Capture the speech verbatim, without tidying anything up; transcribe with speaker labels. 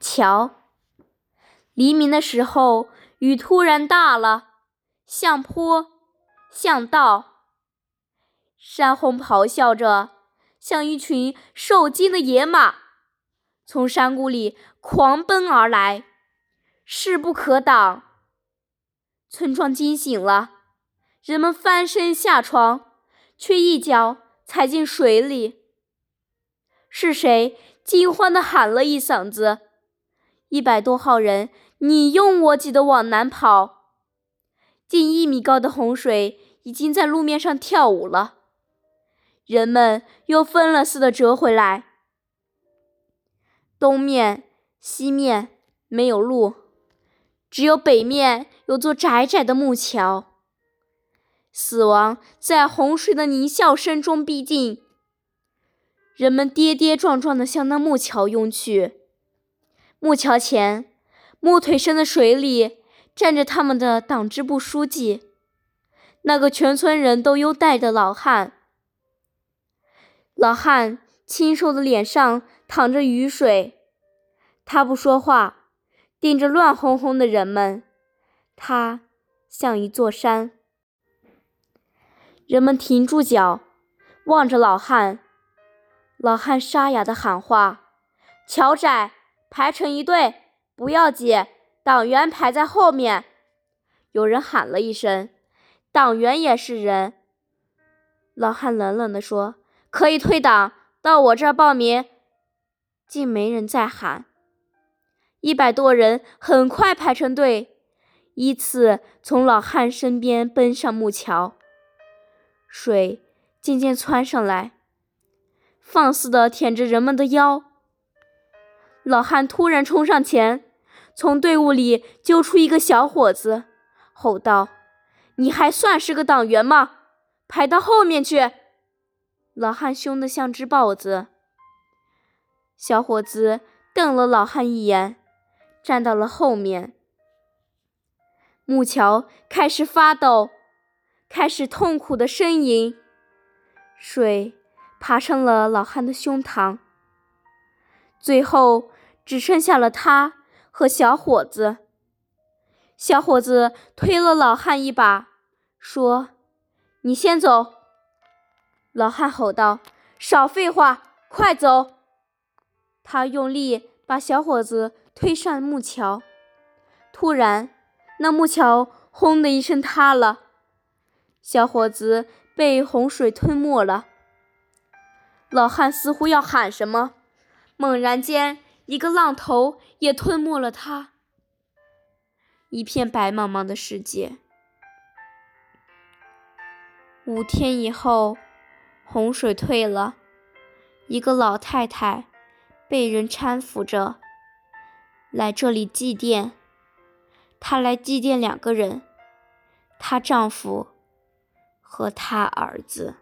Speaker 1: 瞧，黎明的时候，雨突然大了，像坡，像道，山洪咆哮着，像一群受惊的野马，从山谷里狂奔而来，势不可挡。村庄惊醒了，人们翻身下床，却一脚踩进水里。是谁惊慌地喊了一嗓子，一百多号人你拥我挤地往南跑。近一米高的洪水已经在路面上跳舞了，人们又疯了似的折回来。东面、西面没有路，只有北面有座窄窄的木桥。死亡在洪水的狞笑声中逼近，人们跌跌撞撞地向那木桥拥去。木桥前，木腿深的水里站着他们的党支部书记，那个全村人都优待的老汉。老汉清瘦的脸上淌着雨水，他不说话，盯着乱哄哄的人们，他像一座山。人们停住脚，望着老汉。老汉沙哑地喊话：桥窄，排成一队，不要挤，党员排在后面。有人喊了一声：党员也是人。老汉冷冷地说：可以退党，到我这儿报名。竟没人再喊。一百多人很快排成队，依次从老汉身边奔上木桥。水渐渐窜上来，放肆地舔着人们的腰。老汉突然冲上前，从队伍里揪出一个小伙子，吼道：你还算是个党员吗？排到后面去！老汉凶得像只豹子。小伙子瞪了老汉一眼，站到了后面。木桥开始发抖，开始痛苦的呻吟，水爬上了老汉的胸膛，最后只剩下了他和小伙子。小伙子推了老汉一把，说：你先走。老汉吼道：少废话，快走！他用力把小伙子推上木桥，突然那木桥轰的一声塌了，小伙子被洪水吞没了。老汉似乎要喊什么，猛然间一个浪头也吞没了他。一片白茫茫的世界。五天以后，洪水退了，一个老太太被人搀扶着来这里祭奠。她来祭奠两个人，她丈夫和她儿子。